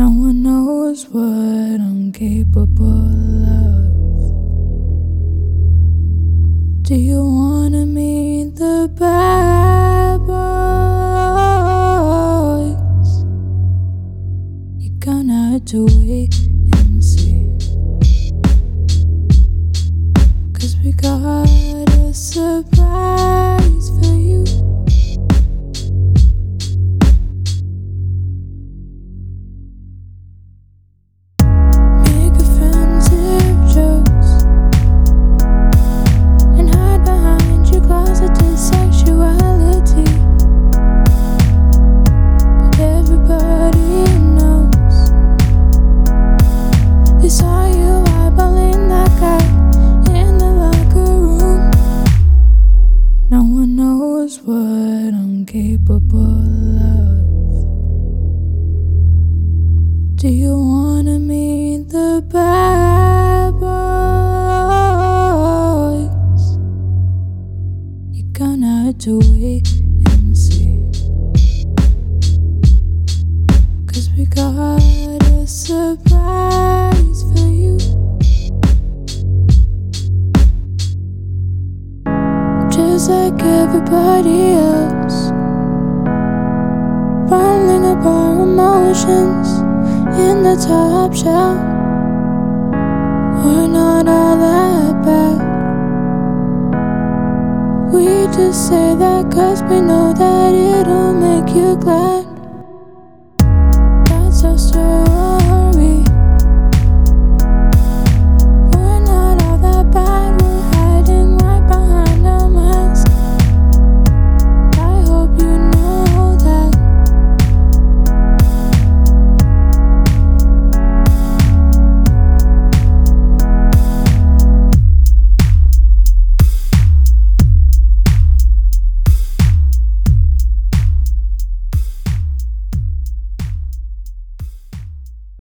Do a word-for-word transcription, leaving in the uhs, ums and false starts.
No one knows what I'm capable of. Do you wanna meet the bad boys? You're gonna have to wait and see, 'cause we got a surprise for you. No one knows what I'm capable of. Do you wanna meet the bad boys? You're gonna have to wait and see, 'cause we got a surprise for you. Just like everybody else, bundling up our emotions in the top shelf. We're not all that bad. We just say that 'cause we know that it